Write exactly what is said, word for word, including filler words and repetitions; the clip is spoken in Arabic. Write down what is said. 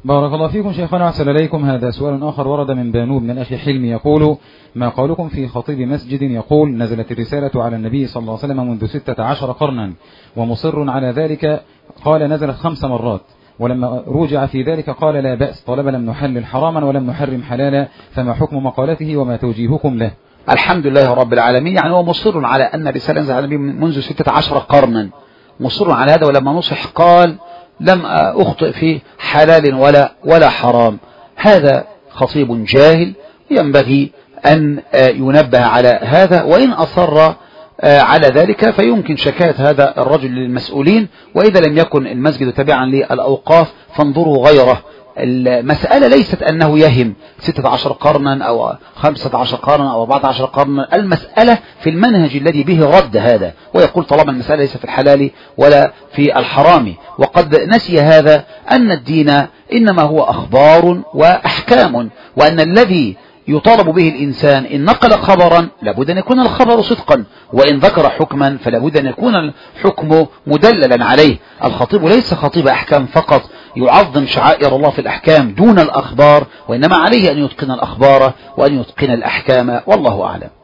بارك الله فيكم شيخنا أحسن إليكم. هذا سؤال آخر ورد من بانوب من الأخ حلمي يقول: ما قولكم في خطيب مسجد يقول: نزلت الرسالة على النبي صلى الله عليه وسلم منذ ستة عشر قرنا ومصر على ذلك، قال نزلت خمس مرات، ولما رجع في ذلك قال لا بأس طالما لم نحلل حراما ولم نحرم حلالا، فما حكم مقالته وما توجيهكم له؟ الحمد لله رب العالمين. يعني هو مصر على أن الرسالة نزلت على النبي منذ ستة عشر قرنا، مصر على هذا، ولما نصح قال لم أخطئ في حلال ولا ولا حرام. هذا خطيب جاهل، ينبغي أن ينبه على هذا، وإن أصر على ذلك فيمكن شكاية هذا الرجل للمسؤولين، وإذا لم يكن المسجد تابعا للأوقاف فانظروا غيره. المسألة ليست أنه يهم ستة عشر قرنا أو خمسة عشر قرنا أو أربعة عشر قرنا، المسألة في المنهج الذي به رد هذا، ويقول طالما المسألة ليست في الحلال ولا في الحرام. وقد نسي هذا أن الدين إنما هو أخبار وأحكام، وأن الذي يطالب به الإنسان إن نقل خبرا لابد أن يكون الخبر صدقا، وإن ذكر حكما فلابد أن يكون الحكم مدللا عليه. الخطيب ليس خطيب أحكام فقط يعظم شعائر الله في الأحكام دون الأخبار، وإنما عليه أن يتقن الأخبار وأن يتقن الأحكام، والله أعلم.